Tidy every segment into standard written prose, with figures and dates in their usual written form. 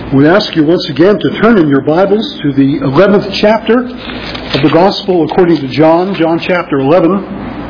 We ask you once again to turn in your Bibles to the 11th chapter of the Gospel according to John, John chapter 11.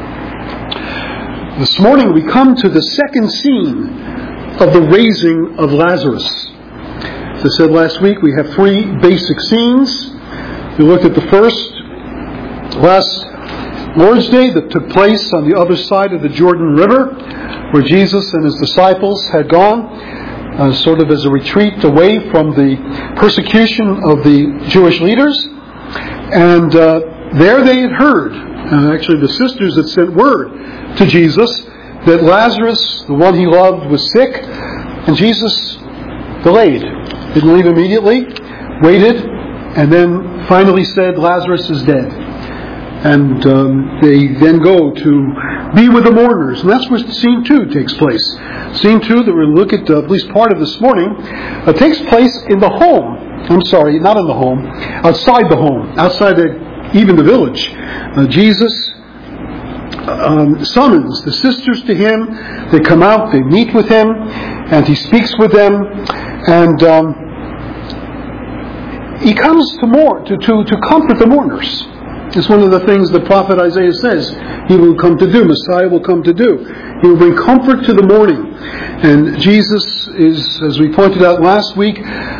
This morning we come to the second scene of the raising of Lazarus. As I said last week, we have three basic scenes. We looked at the first last Lord's Day that took place on the other side of the Jordan River, where Jesus and his disciples had gone sort of as a retreat away from the persecution of the Jewish leaders. And there they had heard, actually the sisters had sent word to Jesus that Lazarus, the one he loved, was sick, and Jesus delayed. Didn't leave immediately, waited, and then finally said, Lazarus is dead. And they then go to be with the mourners. And that's where scene 2 takes place. Scene 2 that we'll look at least part of this morning takes place in the home. I'm sorry, not in the home. Outside the home. Outside even the village. Jesus summons the sisters to him. They come out, they meet with him, and he speaks with them. And he comes to comfort the mourners. It's one of the things the prophet Isaiah says he will come to do, Messiah will come to do. He will bring comfort to the mourning. And Jesus is, as we pointed out last week,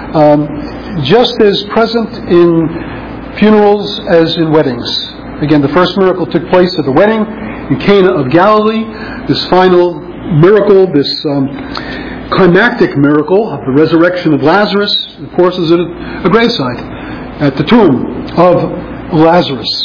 just as present in funerals as in weddings. Again, the first miracle took place at the wedding in Cana of Galilee. This final miracle, this climactic miracle of the resurrection of Lazarus, of course, is at a graveside, at the tomb of Lazarus.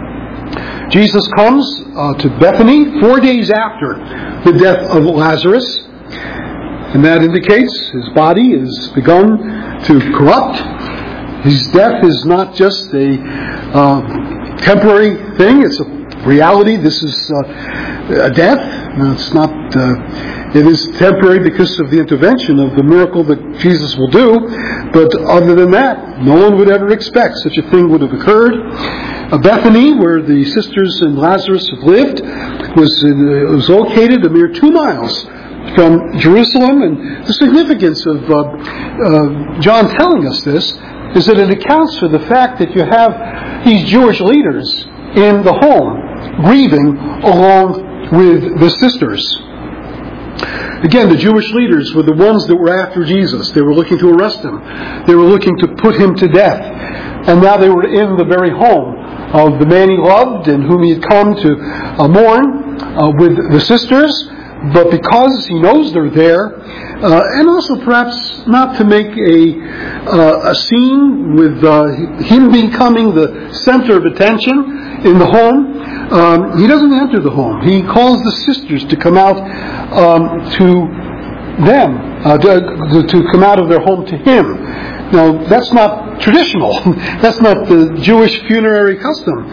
Jesus comes to Bethany 4 days after the death of Lazarus, and that indicates his body has begun to corrupt. His death is not just a temporary thing, it's a reality. This is a death. It's not. It is temporary because of the intervention of the miracle that Jesus will do. But other than that, no one would ever expect such a thing would have occurred. Bethany, where the sisters and Lazarus have lived, was located a mere 2 miles from Jerusalem. And the significance of John telling us this is that it accounts for the fact that you have these Jewish leaders in the home grieving along with the sisters. Again, the Jewish leaders were the ones that were after Jesus. They were looking to arrest him. They were looking to put him to death. And now they were in the very home of the man he loved and whom he had come to mourn with the sisters. But because he knows they're there, and also perhaps not to make a scene with him becoming the center of attention in the home, he doesn't enter the home. He calls the sisters to come out to them, to come out of their home to him. Now, that's not traditional. That's not the Jewish funerary custom.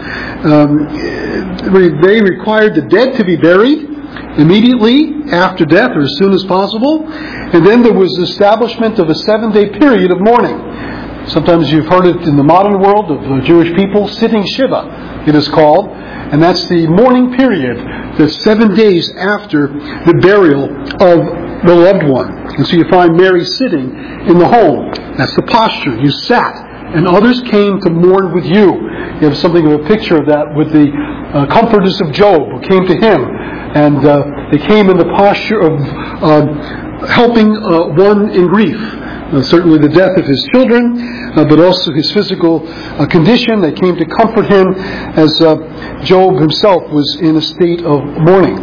They required the dead to be buried immediately after death or as soon as possible. And then there was the establishment of a 7-day period of mourning. Sometimes you've heard it in the modern world of the Jewish people, sitting Shiva, it is called. And that's the mourning period, that's 7 days after the burial of the loved one. And so you find Mary sitting in the home. That's the posture. You sat, and others came to mourn with you. You have something of a picture of that with the comforters of Job who came to him. And they came in the posture of helping one in grief. Certainly the death of his children, but also his physical condition. They came to comfort him as Job himself was in a state of mourning.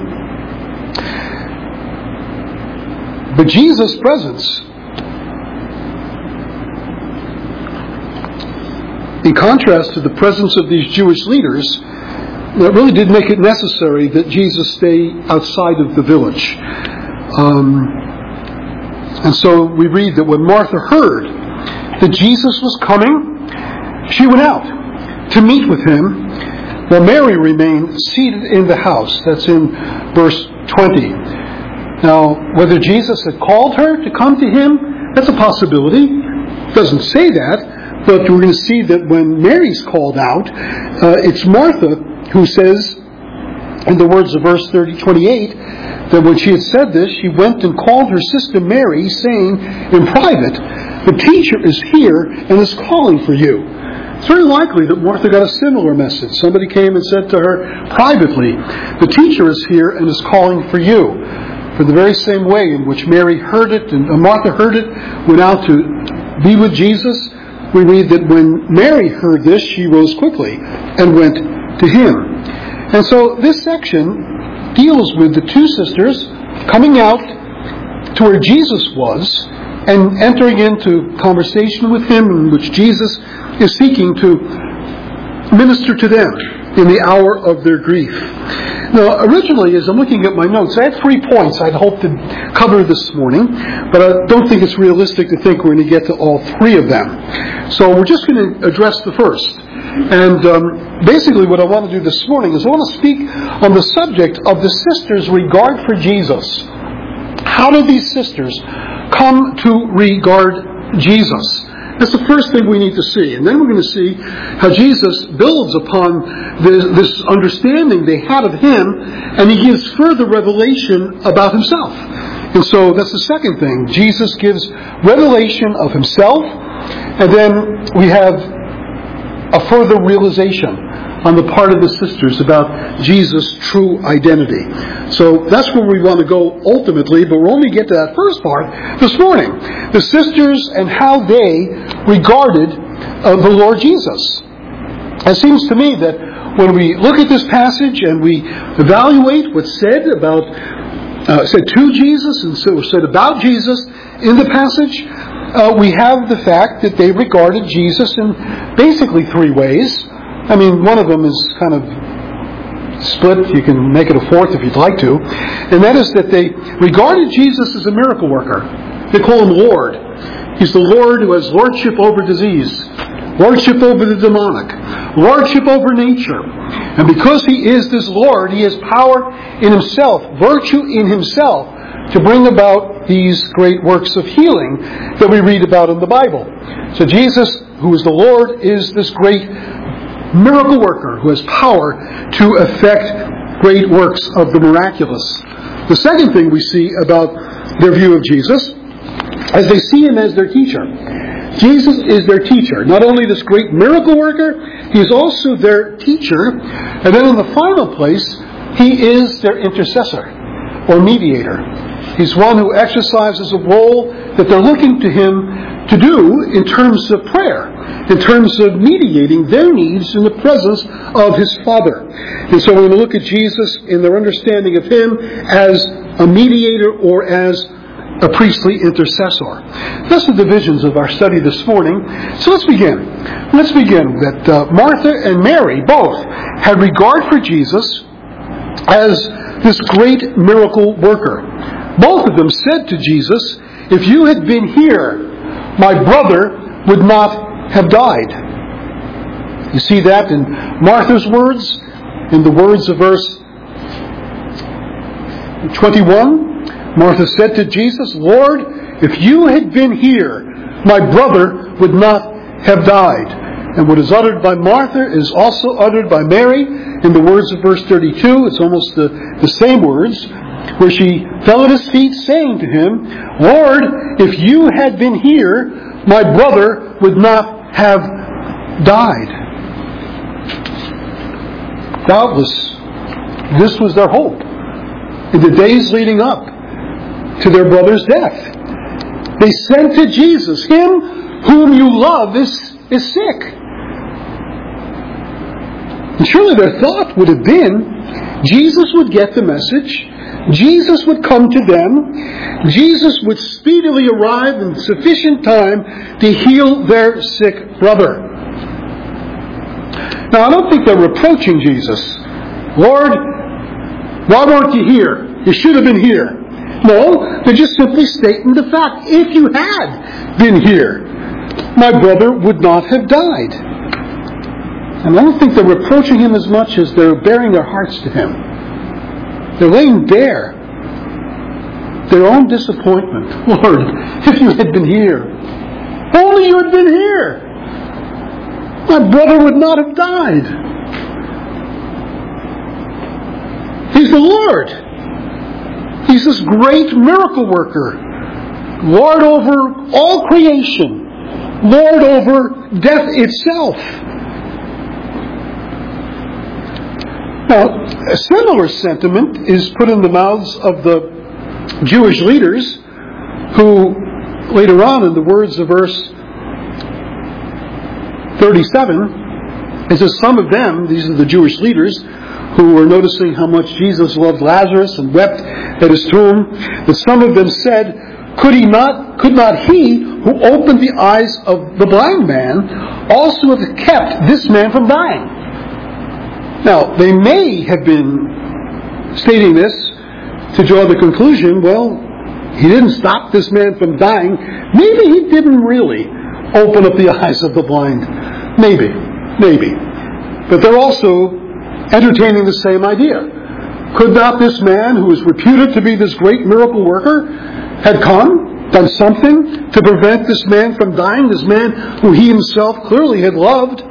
But Jesus' presence, in contrast to the presence of these Jewish leaders, that really did make it necessary that Jesus stay outside of the village. And so we read that when Martha heard that Jesus was coming, she went out to meet with him, while Mary remained seated in the house. That's in verse 20. Now, whether Jesus had called her to come to him, that's a possibility. It doesn't say that, but we're going to see that when Mary's called out, it's Martha who says, in the words of verse 28, that when she had said this, she went and called her sister Mary, saying in private, the teacher is here and is calling for you. It's very likely that Martha got a similar message. Somebody came and said to her privately, the teacher is here and is calling for you. For the very same way in which Mary heard it and Martha heard it, went out to be with Jesus, we read that when Mary heard this, she rose quickly and went to him. And so this section deals with the two sisters coming out to where Jesus was and entering into conversation with him, in which Jesus is seeking to minister to them in the hour of their grief. Now, originally, as I'm looking at my notes, I had 3 points I'd hoped to cover this morning, but I don't think it's realistic to think we're going to get to all 3 of them. So we're just going to address the first. And basically what I want to do this morning is I want to speak on the subject of the sisters' regard for Jesus. How did these sisters come to regard Jesus? That's the first thing we need to see. And then we're going to see how Jesus builds upon this understanding they had of him, and he gives further revelation about himself. And so that's the second thing. Jesus gives revelation of himself, and then we have a further realization on the part of the sisters about Jesus' true identity. So that's where we want to go ultimately, but we'll only get to that first part this morning. The sisters and how they regarded the Lord Jesus. It seems to me that when we look at this passage and we evaluate what's said about said to Jesus and so said about Jesus in the passage, we have the fact that they regarded Jesus in basically 3 ways. I mean, one of them is kind of split. You can make it a fourth if you'd like to. And that is that they regarded Jesus as a miracle worker. They call him Lord. He's the Lord who has lordship over disease, lordship over the demonic, lordship over nature. And because he is this Lord, he has power in himself, virtue in himself, to bring about these great works of healing that we read about in the Bible. So Jesus, who is the Lord, is this great miracle worker who has power to effect great works of the miraculous. The second thing we see about their view of Jesus is they see him as their teacher. Jesus is their teacher. Not only this great miracle worker, he is also their teacher. And then in the final place, he is their intercessor or mediator. He's one who exercises a role that they're looking to him to do in terms of prayer, in terms of mediating their needs in the presence of his Father. And so we're going to look at Jesus in their understanding of him as a mediator or as a priestly intercessor. That's the divisions of our study this morning. So let's begin. Let's begin that Martha and Mary both had regard for Jesus as this great miracle worker. Both of them said to Jesus, if you had been here, my brother would not have died. You see that in Martha's words, in the words of verse 21. Martha said to Jesus, Lord, if you had been here, my brother would not have died. And what is uttered by Martha is also uttered by Mary in the words of verse 32. It's almost the same words, where she fell at his feet saying to him, Lord, if you had been here, my brother would not have died. Doubtless, this was their hope in the days leading up to their brother's death. They sent to Jesus, him whom you love is sick. And surely their thought would have been, Jesus would get the message, Jesus would come to them, Jesus would speedily arrive in sufficient time to heal their sick brother. Now, I don't think they're reproaching Jesus. Lord, why weren't you here? You should have been here. No, they're just simply stating the fact. If you had been here, my brother would not have died. And I don't think they're reproaching him as much as they're bearing their hearts to him. They're laying bare their own disappointment. Lord, if you had been here, only you had been here, my brother would not have died. He's the Lord. He's this great miracle worker Lord over all creation, Lord over death itself. Now, a similar sentiment is put in the mouths of the Jewish leaders who, later on in the words of verse 37, it says, some of them, these are the Jewish leaders, who were noticing how much Jesus loved Lazarus and wept at his tomb, that some of them said, could not he who opened the eyes of the blind man also have kept this man from dying? Now, they may have been stating this to draw the conclusion, well, he didn't stop this man from dying. Maybe he didn't really open up the eyes of the blind. Maybe. But they're also entertaining the same idea. Could not this man, who is reputed to be this great miracle worker, had done something to prevent this man from dying, this man who he himself clearly had loved?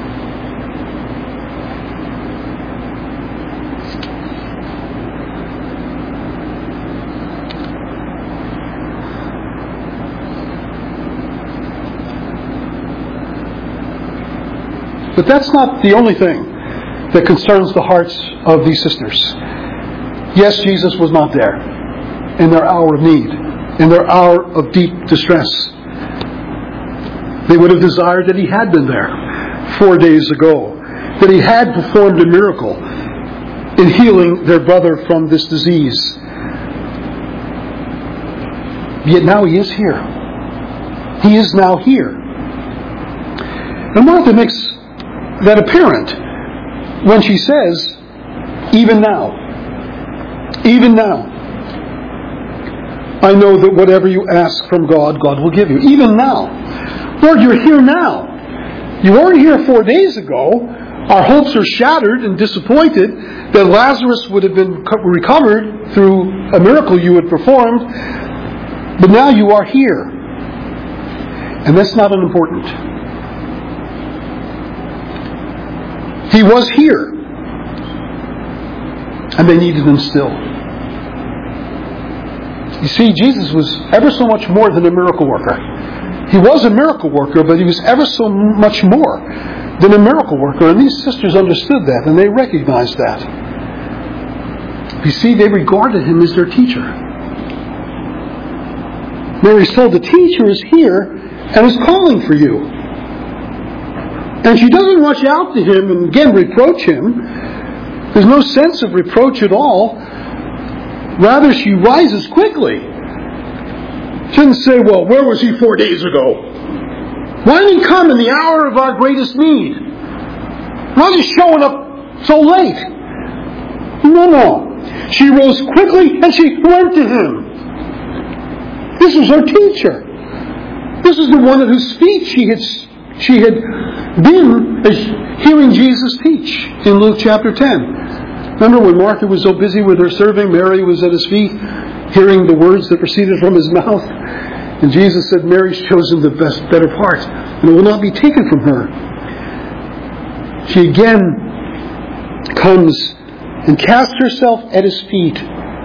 But that's not the only thing that concerns the hearts of these sisters. Yes, Jesus was not there in their hour of need, in their hour of deep distress. They would have desired that he had been there 4 days ago, that he had performed a miracle in healing their brother from this disease. Yet now he is here. He is now here. And Martha makes that apparent when she says, even now, I know that whatever you ask from God, God will give you. Even now. Lord, you're here now. You weren't here 4 days ago. Our hopes are shattered and disappointed that Lazarus would have been recovered through a miracle you had performed. But now you are here. And that's not unimportant. He was here. And they needed him still. You see, Jesus was ever so much more than a miracle worker. He was a miracle worker, but he was ever so much more than a miracle worker. And these sisters understood that, and they recognized that. You see, they regarded him as their teacher. Mary's told, the teacher is here and is calling for you. And she doesn't rush out to him and again reproach him. There's no sense of reproach at all. Rather, she rises quickly. She doesn't say, well, where was he 4 days ago? Why didn't he come in the hour of our greatest need? Why is he showing up so late? No. She rose quickly and she went to him. This was her teacher. This is the one at whose feet she had been hearing Jesus teach in Luke chapter 10. Remember when Martha was so busy with her serving, Mary was at his feet, hearing the words that proceeded from his mouth. And Jesus said, Mary's chosen the better part, and it will not be taken from her. She again comes and casts herself at his feet.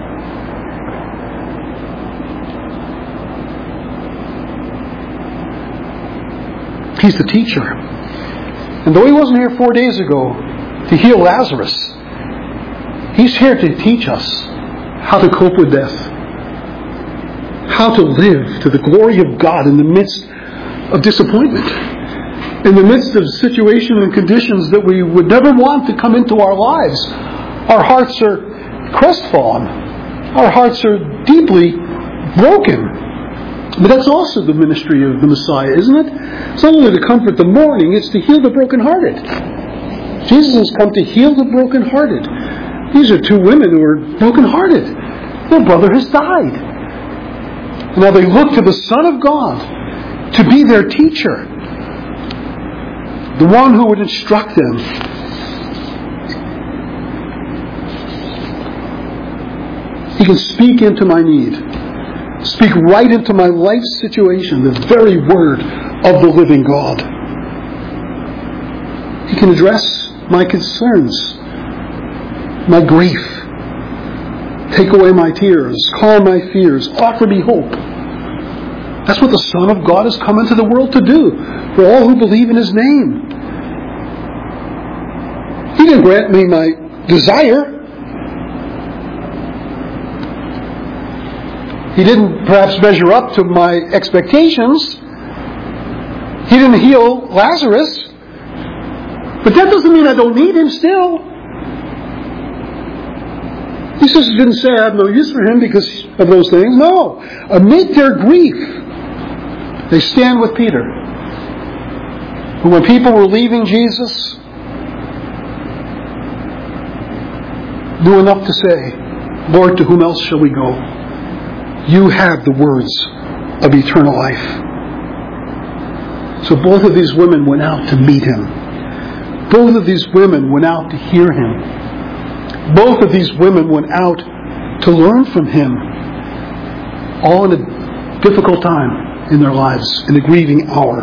He's the teacher. And though he wasn't here 4 days ago to heal Lazarus, he's here to teach us how to cope with death. How to live to the glory of God in the midst of disappointment. In the midst of situations and conditions that we would never want to come into our lives. Our hearts are crestfallen. Our hearts are deeply broken. But that's also the ministry of the Messiah, isn't it? It's not only to comfort the mourning, it's to heal the brokenhearted. Jesus has come to heal the brokenhearted. These are two women who are brokenhearted. Their brother has died. And now they look to the Son of God to be their teacher. The one who would instruct them. He can speak into my need. Speak right into my life situation, the very word of the living God. He can address my concerns, my grief, take away my tears, calm my fears, offer me hope. That's what the Son of God has come into the world to do, for all who believe in His name. He didn't grant me my desire. He didn't perhaps measure up to my expectations. He didn't heal Lazarus. But that doesn't mean I don't need Him still. These sisters didn't say I have no use for Him because of those things. No. Amid their grief, they stand with Peter. And when people were leaving Jesus, knew enough to say, Lord, to whom else shall we go? You have the words of eternal life. So both of these women went out to meet Him. Both of these women went out to hear Him. Both of these women went out to learn from Him. All in a difficult time in their lives, in a grieving hour.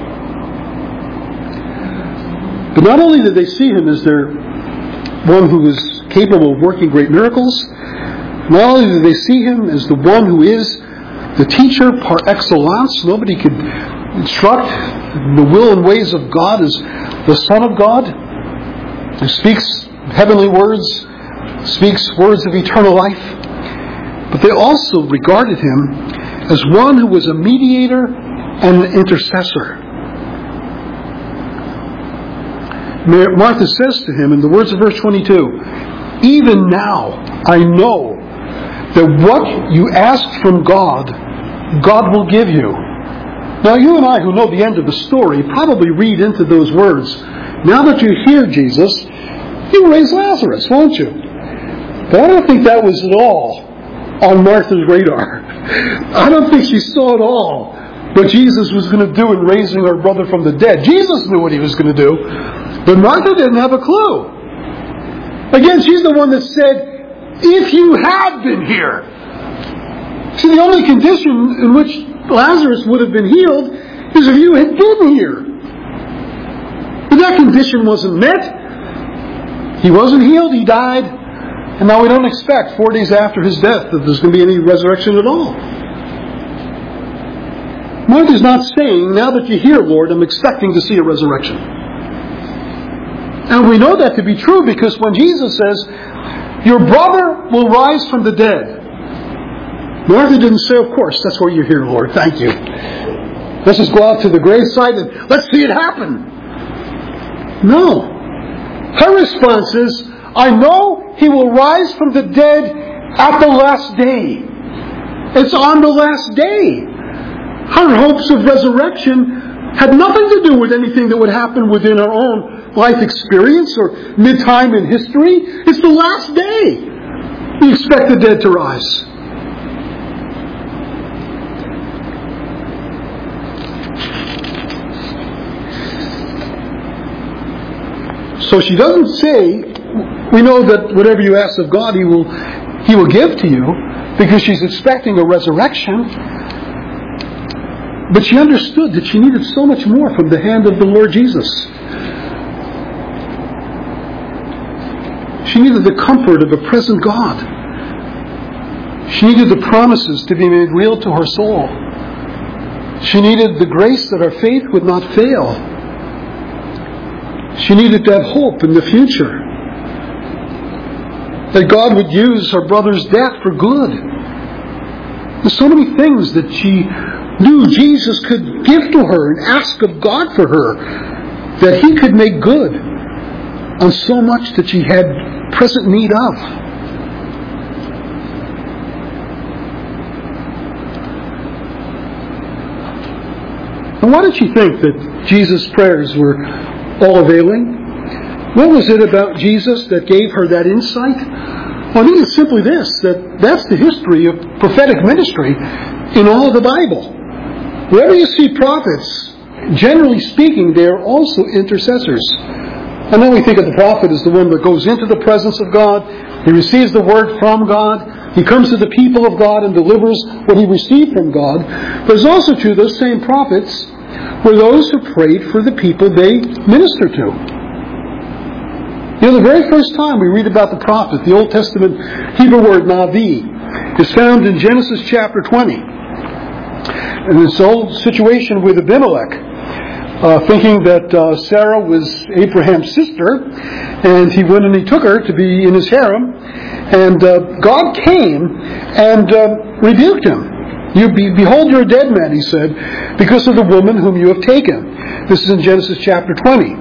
But not only did they see Him as their one who is capable of working great miracles, not only did they see Him as the one who is the teacher par excellence, nobody could instruct the will and ways of God as the Son of God, who speaks heavenly words, speaks words of eternal life. But they also regarded Him as one who was a mediator and an intercessor. Martha says to Him in the words of verse 22, even now I know that what you ask from God, God will give you. Now you and I who know the end of the story probably read into those words, now that you hear Jesus, you raise Lazarus, won't you? But I don't think that was at all on Martha's radar. I don't think she saw at all what Jesus was going to do in raising her brother from the dead. Jesus knew what He was going to do, but Martha didn't have a clue. Again, she's the one that said, if you had been here. See, the only condition in which Lazarus would have been healed is if you had been here. But that condition wasn't met. He wasn't healed, He died. And now we don't expect 4 days after His death that there's going to be any resurrection at all. Martha's not saying, now that you're here, Lord, I'm expecting to see a resurrection. And we know that to be true because when Jesus says, your brother will rise from the dead, Martha didn't say, of course, that's why you're here, Lord. Thank you. Let's just go out to the gravesite and let's see it happen. No. Her response is, I know He will rise from the dead at the last day. It's on the last day. Her hopes of resurrection had nothing to do with anything that would happen within her own life experience or mid-time in history. It's the last day. We expect the dead to rise. So she doesn't say, we know that whatever you ask of God, He will give to you, because she's expecting a resurrection. But she understood that she needed so much more from the hand of the Lord Jesus. She needed the comfort of a present God. She needed the promises to be made real to her soul. She needed the grace that her faith would not fail. She needed to have hope in the future. That God would use her brother's death for good. There's so many things that she knew Jesus could give to her and ask of God for her, that He could make good on so much that she had present need of. And why did she think that Jesus' prayers were all availing? What was it about Jesus that gave her that insight? Well, I think it's simply this, that's the history of prophetic ministry in all of the Bible. Wherever you see prophets, generally speaking, they are also intercessors. And then we think of the prophet as the one that goes into the presence of God. He receives the word from God. He comes to the people of God and delivers what he received from God. But it's also true, those same prophets were those who prayed for the people they ministered to. You know, the very first time we read about the prophet, the Old Testament Hebrew word Navi, is found in Genesis chapter 20. in this old situation with Abimelech, thinking that Sarah was Abraham's sister, and he went and he took her to be in his harem, and God came and rebuked him. Behold, you're a dead man, he said, because of the woman whom you have taken. This is in Genesis chapter 20.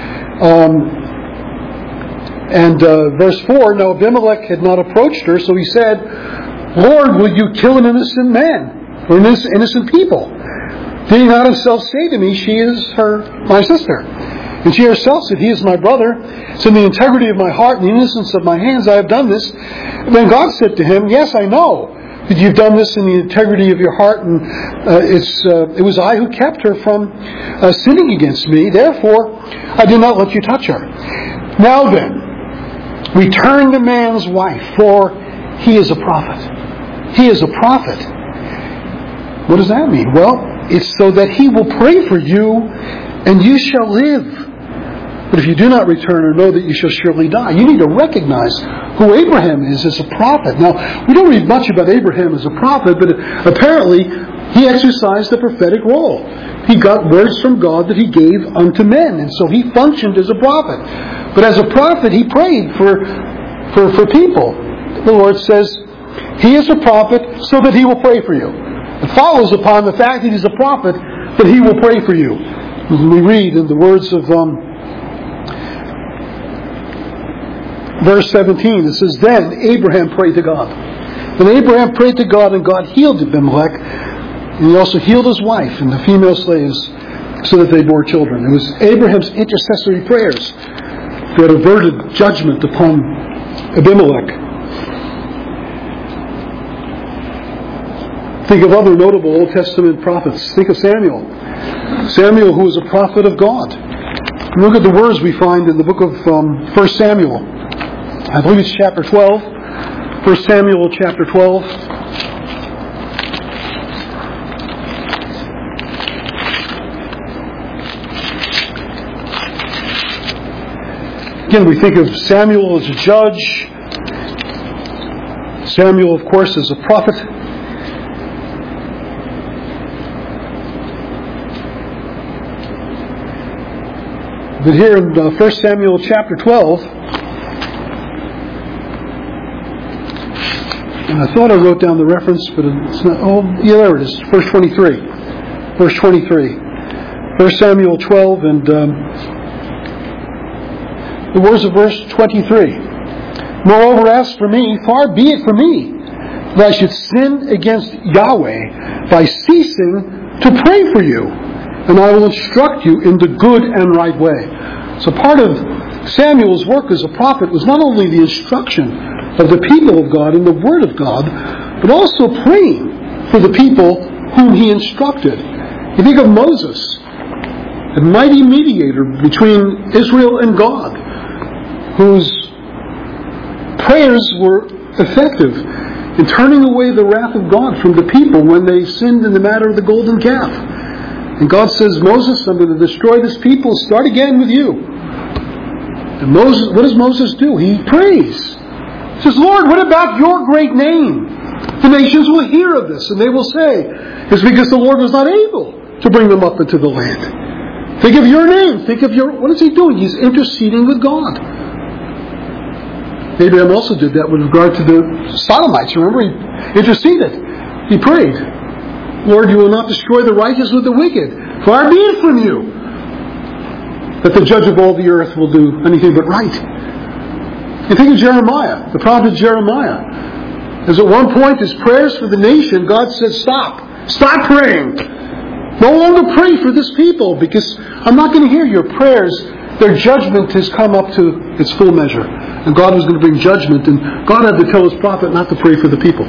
Verse 4, now Abimelech had not approached her, so he said, Lord, will you kill an innocent man, or innocent people? Did he not himself say to me, she is my sister? And she herself said, he is my brother. So in the integrity of my heart and the innocence of my hands I have done this. And then God said to him, yes, I know that you've done this in the integrity of your heart, and it was I who kept her from sinning against me. Therefore, I did not let you touch her. Now then, return the man's wife, for he is a prophet. He is a prophet. What does that mean? Well, it's so that he will pray for you, and you shall live. But if you do not return her, know that you shall surely die. You need to recognize who Abraham is as a prophet. Now, we don't read much about Abraham as a prophet, but apparently he exercised a prophetic role. He got words from God that he gave unto men, and so he functioned as a prophet. But as a prophet, he prayed for people. The Lord says, he is a prophet so that he will pray for you. It follows upon the fact that he's a prophet that he will pray for you. We read in the words of verse 17, it says, then Abraham prayed to God. Then Abraham prayed to God, and God healed Abimelech, and he also healed his wife and the female slaves so that they bore children. It was Abraham's intercessory prayers that averted judgment upon Abimelech. Think of other notable Old Testament prophets. Think of Samuel. Samuel, who was a prophet of God. And look at the words we find in the book of 1 Samuel. I believe it's chapter 12. 1 Samuel chapter 12. Again, we think of Samuel as a judge. Samuel, of course, as a prophet. But here in 1 Samuel chapter 12, and I thought I wrote down the reference, but it's not. Oh, yeah, there it is. Verse 23. Verse 23. 1 Samuel 12 and the words of verse 23. Moreover, as for me, far be it from me that I should sin against Yahweh by ceasing to pray for you, and I will instruct you in the good and right way. So part of Samuel's work as a prophet was not only the instruction of the people of God in the Word of God, but also praying for the people whom he instructed. You think of Moses, a mighty mediator between Israel and God, whose prayers were effective in turning away the wrath of God from the people when they sinned in the matter of the golden calf. And God says, Moses, I'm going to destroy this people. Start again with you. And Moses, what does Moses do? He prays. He says, Lord, what about your great name? The nations will hear of this, and they will say, it's because the Lord was not able to bring them up into the land. Think of your name. Think of your... What is he doing? He's interceding with God. Abraham also did that with regard to the Sodomites. Remember, he interceded. He prayed. Lord, you will not destroy the righteous with the wicked. Far be it from you that the judge of all the earth will do anything but right. You think of Jeremiah, the prophet Jeremiah. As at one point his prayers for the nation, God said, stop. Stop praying. No longer pray for this people, because I'm not going to hear your prayers. Their judgment has come up to its full measure. And God was going to bring judgment, and God had to tell his prophet not to pray for the people.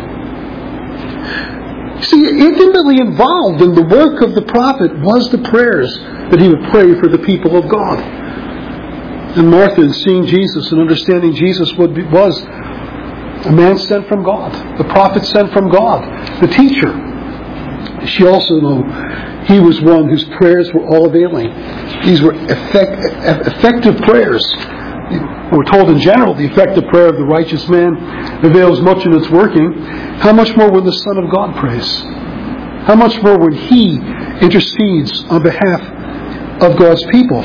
See, intimately involved in the work of the prophet was the prayers that he would pray for the people of God. And Martha, in seeing Jesus and understanding Jesus was a man sent from God, the prophet sent from God, the teacher. She also knew he was one whose prayers were all availing. These were effective prayers. We're told in general the effective prayer of the righteous man avails much in its working. How much more when the Son of God prays? how much more when He intercedes on behalf of God's people?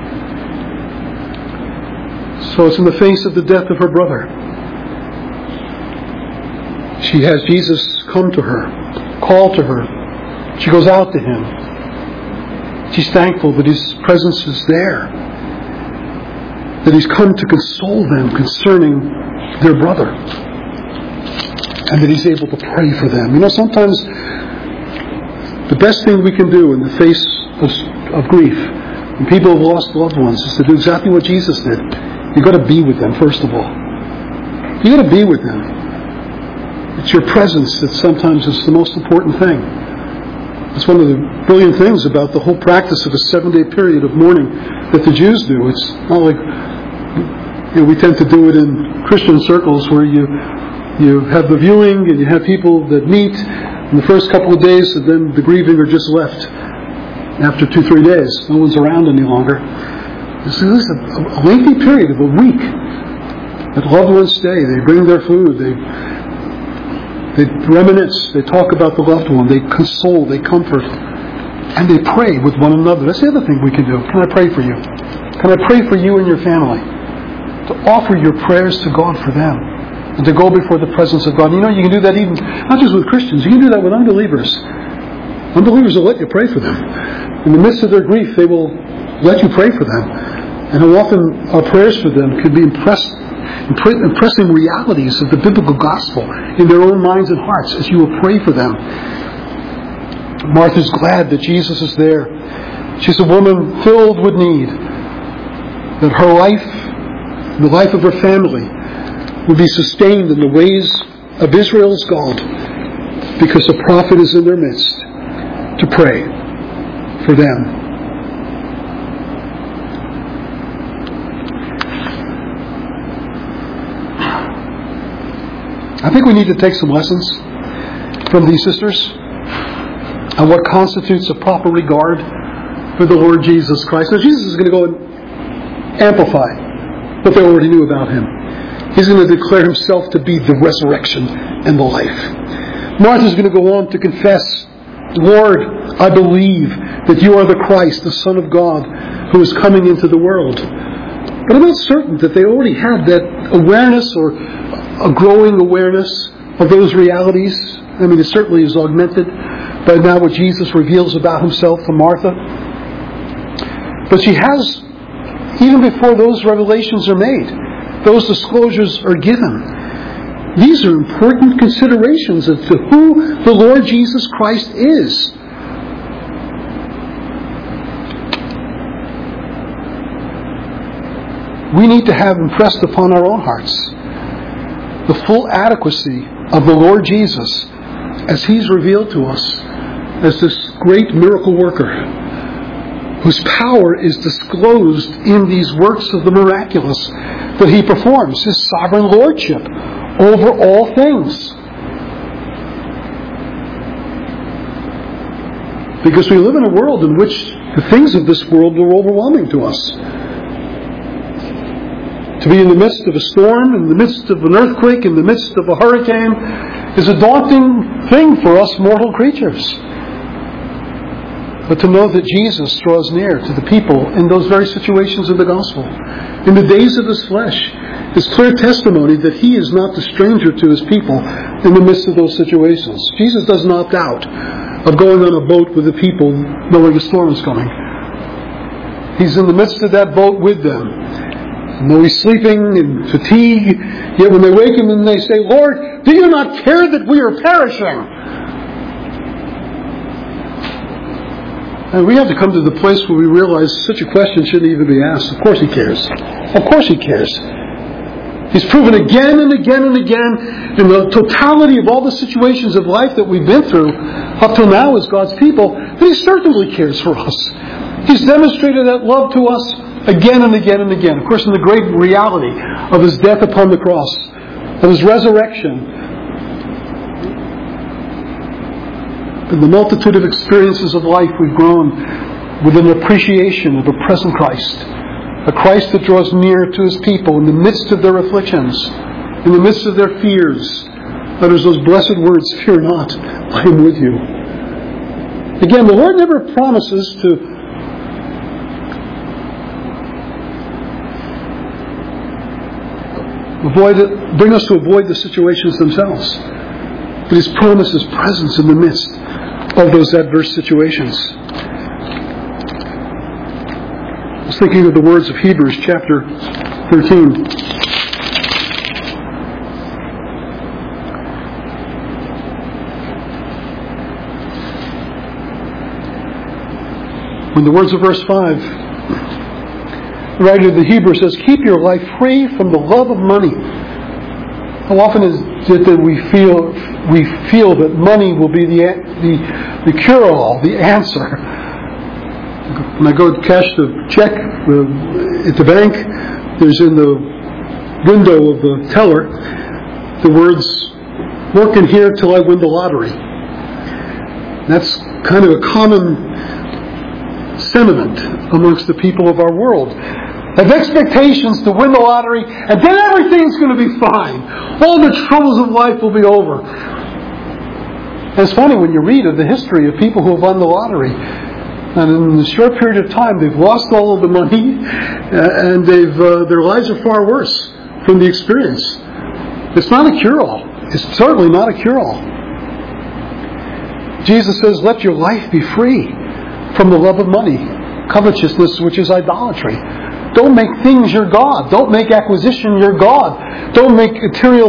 So it's in the face of the death of her brother. She has Jesus come to her, call to her. She goes out to Him. She's thankful that His presence is there, that He's come to console them concerning their brother, and that He's able to pray for them. You know, sometimes the best thing we can do in the face of grief, when people have lost loved ones, is to do exactly what Jesus did. You've got to be with them, first of all. You've got to be with them. It's your presence that sometimes is the most important thing. It's one of the brilliant things about the whole practice of a 7-day period of mourning that the Jews do. It's not like we tend to do it in Christian circles where you have the viewing and you have people that meet in the first couple of days, and then the grieving are just left after 2-3 days. No one's around any longer. This is a lengthy period of a week that loved ones stay. They bring their food. They reminisce. They talk about the loved one. They console. They comfort. And they pray with one another. That's the other thing we can do. Can I pray for you? Can I pray for you and your family? To offer your prayers to God for them. And to go before the presence of God. You know, you can do that even, not just with Christians. You can do that with unbelievers. Unbelievers will let you pray for them. In the midst of their grief, they will let you pray for them. And how often our prayers for them could be impressing realities of the biblical gospel in their own minds and hearts as you will pray for them. Martha's glad that Jesus is there. She's a woman filled with need. That her life, the life of her family, will be sustained in the ways of Israel's God, because a prophet is in their midst to pray for them. I think we need to take some lessons from these sisters on what constitutes a proper regard for the Lord Jesus Christ. Now, Jesus is going to go and amplify what they already knew about Him. He's going to declare Himself to be the resurrection and the life. Martha's going to go on to confess, Lord, I believe that you are the Christ, the Son of God, who is coming into the world. But I'm not certain that they already had that awareness or a growing awareness of those realities. I mean, it certainly is augmented by now what Jesus reveals about Himself to Martha. But she has, even before those revelations are made, those disclosures are given. These are important considerations as to who the Lord Jesus Christ is. We need to have impressed upon our own hearts the full adequacy of the Lord Jesus as He's revealed to us as this great miracle worker whose power is disclosed in these works of the miraculous that He performs, His sovereign lordship over all things. Because we live in a world in which the things of this world are overwhelming to us. To be in the midst of a storm, in the midst of an earthquake, in the midst of a hurricane, is a daunting thing for us mortal creatures. But to know that Jesus draws near to the people in those very situations of the gospel, in the days of His flesh, is clear testimony that He is not the stranger to His people in the midst of those situations. Jesus doesn't opt out of going on a boat with the people knowing a storm is coming. He's in the midst of that boat with them. And though He's sleeping and fatigue, yet when they wake Him and they say, Lord, do you not care that we are perishing? And we have to come to the place where we realize such a question shouldn't even be asked. Of course He cares. Of course He cares. He's proven again and again and again in the totality of all the situations of life that we've been through up till now as God's people that He certainly cares for us. He's demonstrated that love to us again and again and again. Of course, in the great reality of His death upon the cross, of His resurrection, in the multitude of experiences of life, we've grown with an appreciation of a present Christ. A Christ that draws near to His people in the midst of their afflictions, in the midst of their fears. Utters those blessed words, fear not, I am with you. Again, the Lord never promises to bring us to avoid the situations themselves. But His promise is presence in the midst of those adverse situations. I was thinking of the words of Hebrews chapter 13. When the words of verse 5, the writer of the Hebrews says, keep your life free from the love of money. How often is it that we feel that money will be the cure-all, the answer? When I go to cash the check at the bank, there's in the window of the teller the words, work in here till I win the lottery. That's kind of a common sentiment amongst the people of our world. Have expectations to win the lottery, and then everything's going to be fine. All the troubles of life will be over. And it's funny when you read of the history of people who have won the lottery, and in a short period of time they've lost all of the money, and their lives are far worse from the experience. It's not a cure-all. It's certainly not a cure-all. Jesus says, let your life be free from the love of money, covetousness, which is idolatry. Don't make things your God. Don't make acquisition your God. Don't make material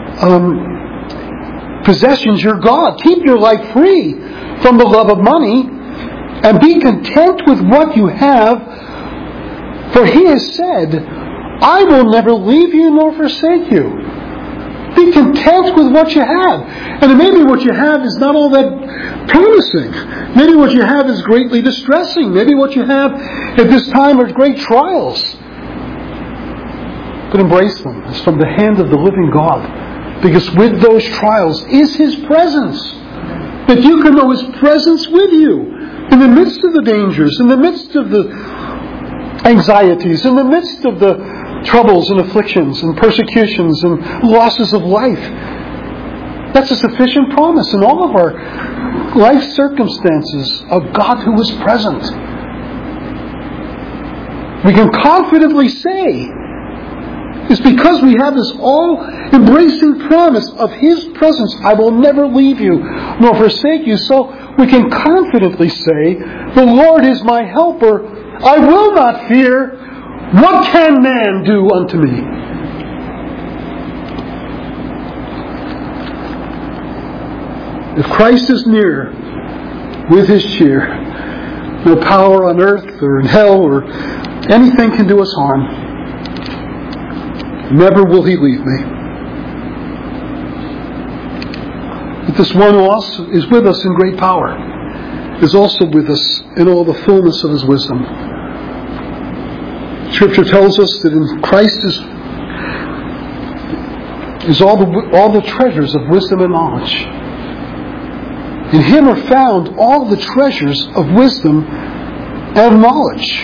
possessions your God. Keep your life free from the love of money and be content with what you have. For He has said, I will never leave you nor forsake you. Be content with what you have. And maybe what you have is not all that promising. Maybe what you have is greatly distressing. Maybe what you have at this time are great trials. But embrace them. It's from the hand of the living God. Because with those trials is His presence. That you can know His presence with you. In the midst of the dangers, in the midst of the anxieties, in the midst of the troubles and afflictions and persecutions and losses of life. That's a sufficient promise in all of our life circumstances of God who is present. We can confidently say it's because we have this all-embracing promise of His presence. I will never leave you nor forsake you. So we can confidently say, the Lord is my helper. I will not fear. What can man do unto me? If Christ is near with His cheer, no power on earth or in hell or anything can do us harm. Never will He leave me. But this one who also is with us in great power is also with us in all the fullness of His wisdom. Scripture tells us that in Christ is all the treasures of wisdom and knowledge. In Him are found all the treasures of wisdom and knowledge.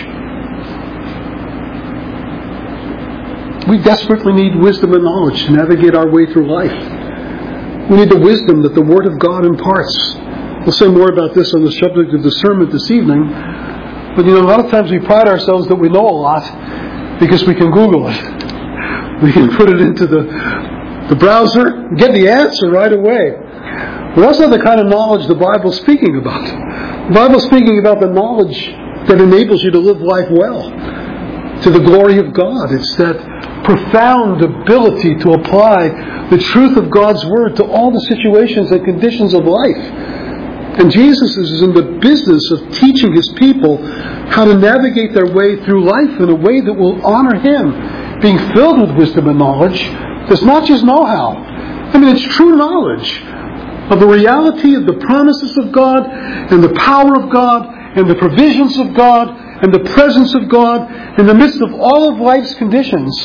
We desperately need wisdom and knowledge to navigate our way through life. We need the wisdom that the Word of God imparts. We'll say more about this on the subject of discernment this evening. But a lot of times we pride ourselves that we know a lot because we can Google it. We can put it into the browser, get the answer right away. Well, that's not the kind of knowledge the Bible's speaking about. The Bible's speaking about the knowledge that enables you to live life well, to the glory of God. It's that profound ability to apply the truth of God's Word to all the situations and conditions of life. And Jesus is in the business of teaching His people how to navigate their way through life in a way that will honor Him. Being filled with wisdom and knowledge is not just know-how. It's true knowledge of the reality of the promises of God and the power of God and the provisions of God and the presence of God in the midst of all of life's conditions.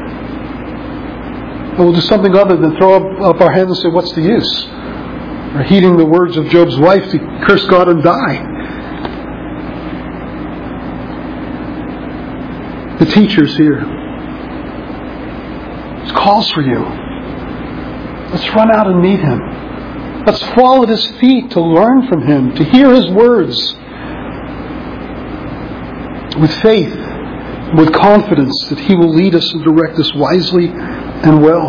And we'll do something other than throw up our hands and say, what's the use? Or heeding the words of Job's wife to curse God and die. The teacher's here. It calls for you. Let's run out and meet Him. Let's fall at His feet to learn from Him, to hear His words with faith, with confidence that He will lead us and direct us wisely and well.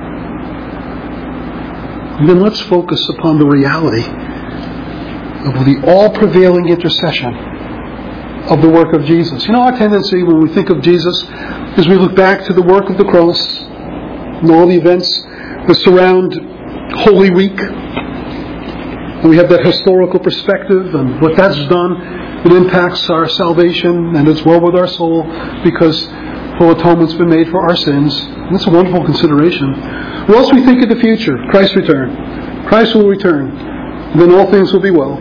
And then let's focus upon the reality of the all-prevailing intercession of the work of Jesus. Our tendency when we think of Jesus is we look back to the work of the cross and all the events that surround Holy Week. And we have that historical perspective and what that's done. It impacts our salvation and it's well with our soul because full atonement's been made for our sins. And that's a wonderful consideration. Or else we think of the future, Christ's return. Christ will return. And then all things will be well.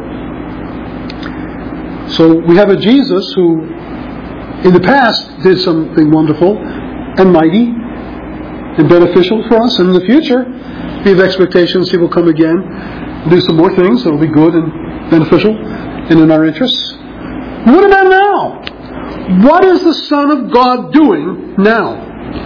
So we have a Jesus who in the past did something wonderful and mighty and beneficial for us. And in the future, we have expectations He will come again and do some more things that will be good and beneficial and in our interests. What about now? What is the Son of God doing now?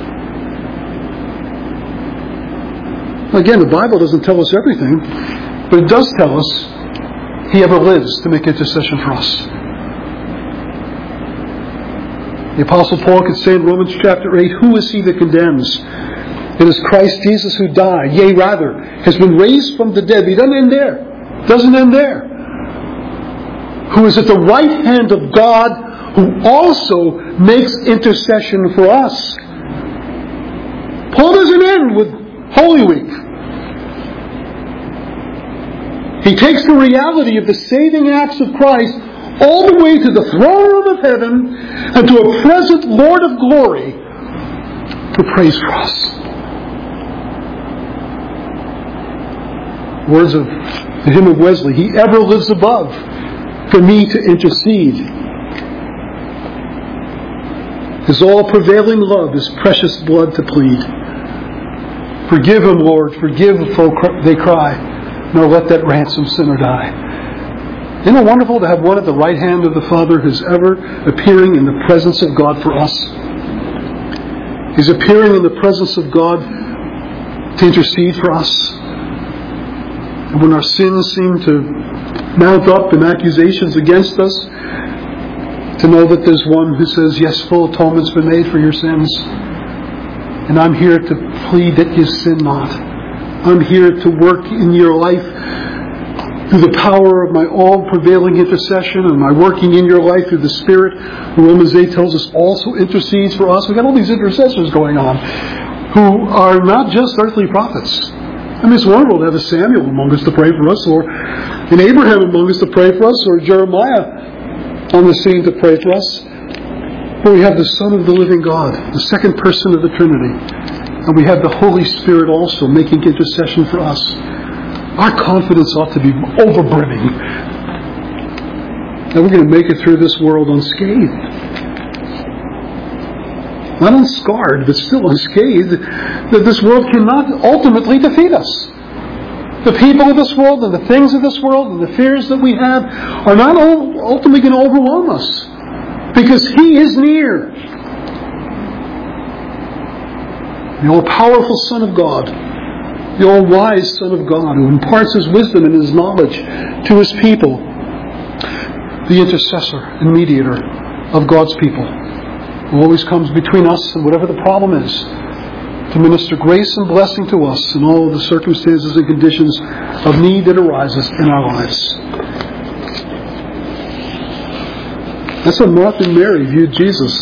Again, the Bible doesn't tell us everything, but it does tell us He ever lives to make intercession for us. The Apostle Paul could say in Romans chapter 8, who is he that condemns? It is Christ Jesus who died, yea rather, has been raised from the dead. He doesn't end there. Doesn't end there. Who is at the right hand of God, who also makes intercession for us. Paul doesn't end with Holy Week. He takes the reality of the saving acts of Christ all the way to the throne room of heaven and to a present Lord of glory who prays for us. Words of the hymn of Wesley, He ever lives above for me to intercede. His all-prevailing love, His precious blood to plead. Forgive him, Lord, forgive, they cry, nor let that ransomed sinner die. Isn't it wonderful to have one at the right hand of the Father who's ever appearing in the presence of God for us? He's appearing in the presence of God to intercede for us. And when our sins seem to mount up in accusations against us, to know that there's one who says, yes, full atonement's been made for your sins. And I'm here to plead that you sin not. I'm here to work in your life through the power of my all-prevailing intercession and my working in your life through the Spirit, who Romans 8 tells us also intercedes for us. We've got all these intercessors going on who are not just earthly prophets. I mean, it's wonderful to have a Samuel among us to pray for us, or an Abraham among us to pray for us, or Jeremiah on the scene to pray for us. But we have the Son of the living God, the second person of the Trinity. And we have the Holy Spirit also making intercession for us. Our confidence ought to be overbrimming. That we're going to make it through this world unscathed. Not unscarred, but still unscathed. That this world cannot ultimately defeat us. The people of this world and the things of this world and the fears that we have are not ultimately going to overwhelm us. Because He is near. The all-powerful Son of God, the all-wise Son of God, who imparts His wisdom and His knowledge to His people, the intercessor and mediator of God's people, who always comes between us and whatever the problem is, to minister grace and blessing to us in all the circumstances and conditions of need that arises in our lives. That's how Martha and Mary viewed Jesus.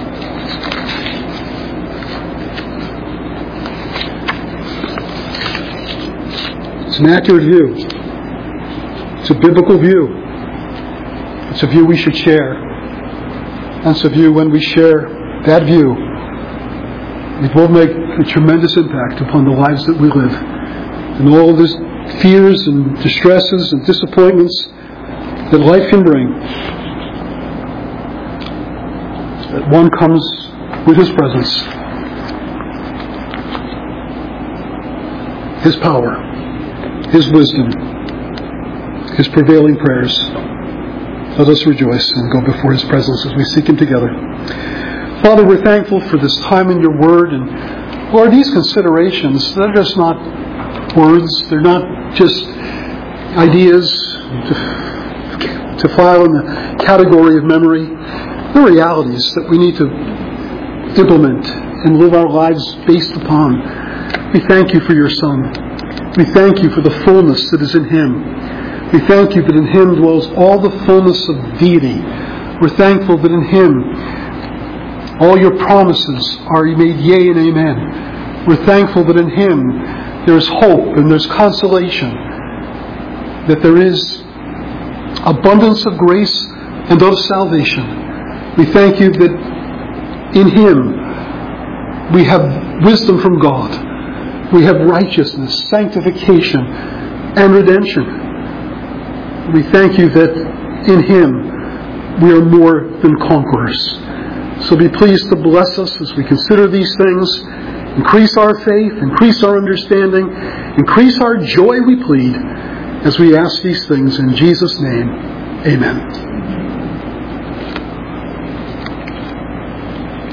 It's an accurate view. It's a biblical view. It's a view we should share. And it's a view when we share that view, it will make a tremendous impact upon the lives that we live. And all of these fears and distresses and disappointments that life can bring, that one comes with His presence, His power, His wisdom, His prevailing prayers. Let us rejoice and go before His presence as we seek Him together. Father, we're thankful for this time in your Word. And Lord, these considerations, they're just not words. They're not just ideas to file in the category of memory. They're realities that we need to implement and live our lives based upon. We thank you for your Son. We thank you for the fullness that is in Him. We thank you that in Him dwells all the fullness of deity. We're thankful that in Him all your promises are made yea and amen. We're thankful that in Him there's hope and there's consolation, that there is abundance of grace and of salvation. We thank you that in Him we have wisdom from God. We have righteousness, sanctification, and redemption. We thank you that in Him we are more than conquerors. So be pleased to bless us as we consider these things. Increase our faith, increase our understanding, increase our joy, we plead, as we ask these things in Jesus' name. Amen.